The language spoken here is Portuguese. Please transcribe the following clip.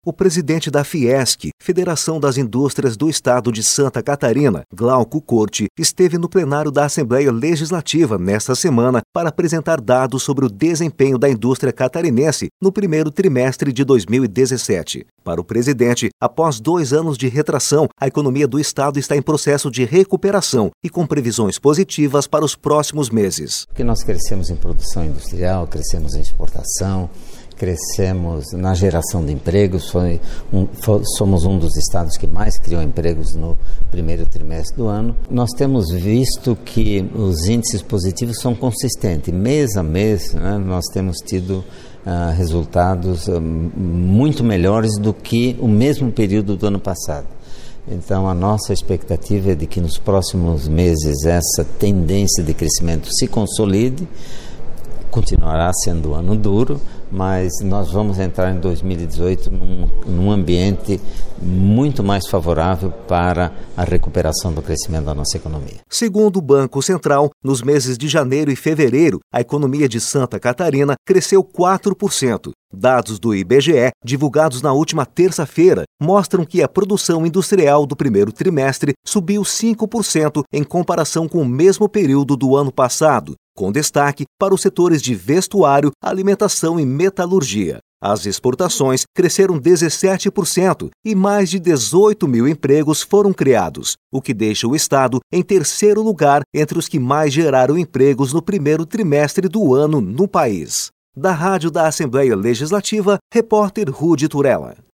O presidente da Fiesc, Federação das Indústrias do Estado de Santa Catarina, Glauco Corte, esteve no plenário da Assembleia Legislativa nesta semana para apresentar dados sobre o desempenho da indústria catarinense no primeiro trimestre de 2017. Para o presidente, após 2 anos de retração, a economia do Estado está em processo de recuperação e com previsões positivas para os próximos meses. Porque nós crescemos em produção industrial, crescemos em exportação, crescemos na geração de empregos, somos um dos estados que mais criou empregos no primeiro trimestre do ano. Nós temos visto que os índices positivos são consistentes, mês a mês, né, nós temos tido resultados muito melhores do que o mesmo período do ano passado. Então, a nossa expectativa é de que nos próximos meses essa tendência de crescimento se consolide. Continuará sendo um ano duro, mas nós vamos entrar em 2018 num ambiente muito mais favorável para a recuperação do crescimento da nossa economia. Segundo o Banco Central, nos meses de janeiro e fevereiro, a economia de Santa Catarina cresceu 4%. Dados do IBGE, divulgados na última terça-feira, mostram que a produção industrial do primeiro trimestre subiu 5% em comparação com o mesmo período do ano passado, com destaque para os setores de vestuário, alimentação e metalurgia. As exportações cresceram 17% e mais de 18 mil empregos foram criados, o que deixa o Estado em terceiro lugar entre os que mais geraram empregos no primeiro trimestre do ano no país. Da Rádio da Assembleia Legislativa, repórter Rudy Turella.